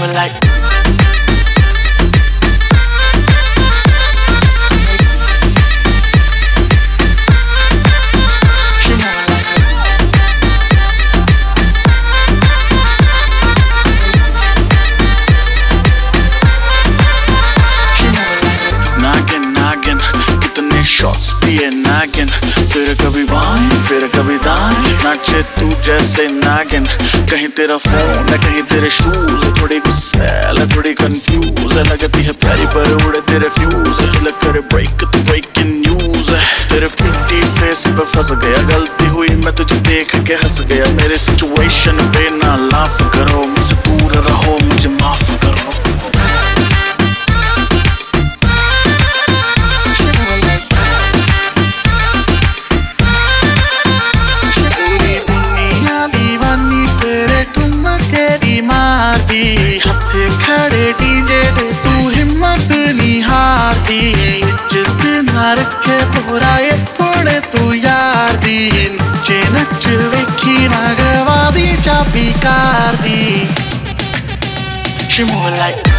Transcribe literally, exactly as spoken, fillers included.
move like. Shots पिए नागिन, फिर कभी बाएं फिर कभी दाएं, नाचे तू जैसे नागिन। कहीं तेरा फोन है कहीं तेरे शूज, थोड़ी गुस्सैल है थोड़ी कंफ्यूज, लगती है प्यारी पर उड़े तेरे फ्यूज, लग करे ब्रेक तू ब्रेकिंग न्यूज। तेरे प्रिटी फेस पे फंस गया, गलती हुई मैं तुझे देख के हंस गया। मेरे सिचुएशन पे ना लाफ करो, मुझसे दूर रहो मुझे माफ करो। हथे खड़े डीजे दे तू हिम्मत नहीं हारती, इज्जत ना रखे बोराए थोड़े तू यार दी। नचे नच वेखी ना गवा दी चाबी कार दी। She move like